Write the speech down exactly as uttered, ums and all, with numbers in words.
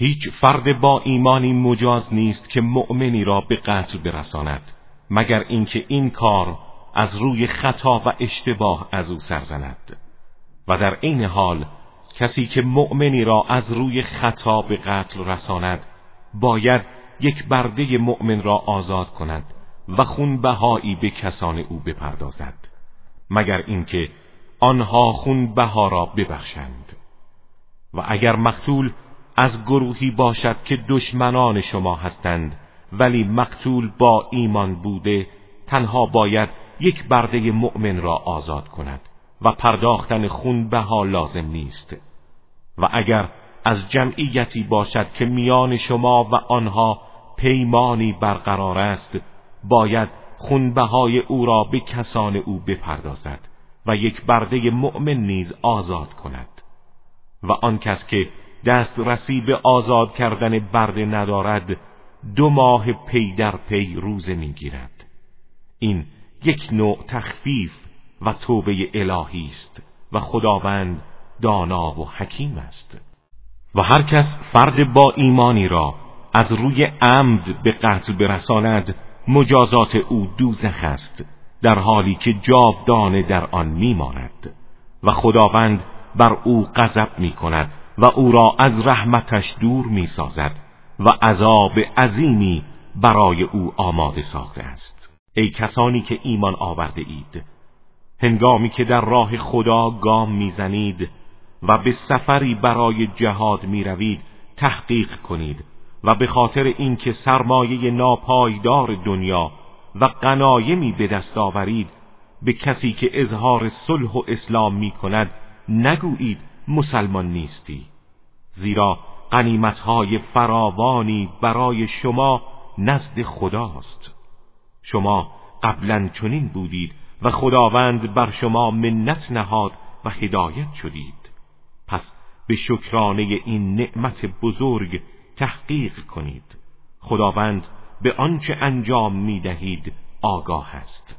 هیچ فرد با ایمانی مجاز نیست که مؤمنی را به قتل برساند مگر اینکه این کار از روی خطا و اشتباه از او سرزند، و در این حال کسی که مؤمنی را از روی خطا به قتل رساند باید یک برده مؤمن را آزاد کند و خونبهایی به کسان او بپردازد، مگر اینکه آنها خونبها را ببخشند. و اگر مقتول از گروهی باشد که دشمنان شما هستند ولی مقتول با ایمان بوده، تنها باید یک برده مؤمن را آزاد کند و پرداختن خونبها لازم نیست. و اگر از جمعیتی باشد که میان شما و آنها پیمانی برقرار است، باید خونبهای او را به کسان او بپردازد و یک برده مؤمن نیز آزاد کند. و آن کس که دست رسی به آزاد کردن برده ندارد دو ماه پی در پی روزه میگیرد. این یک نوع تخفیف و توبه الهی است و خداوند دانا و حکیم است. و هر کس فرد با ایمانی را از روی عمد به قتل برساند مجازات او دوزخ است، در حالی که جاودانه در آن میماند و خداوند بر او غضب میکند و او را از رحمتش دور میسازد و عذاب عظیمی برای او آماده ساخته است. ای کسانی که ایمان آورده اید، هنگامی که در راه خدا گام میزنید و به سفری برای جهاد میروید تحقیق کنید و به خاطر اینکه سرمایه ناپایدار دنیا و غنایمی به دست آورید به کسی که اظهار صلح و اسلام میکند نگویید مسلمان نیستی، زیرا غنیمت‌های فراوانی برای شما نزد خداست. شما قبلا چنین بودید و خداوند بر شما منت نهاد و هدایت شدید، پس به شکرانه این نعمت بزرگ تحقیق کنید. خداوند به آنچه انجام می‌دهید آگاه است.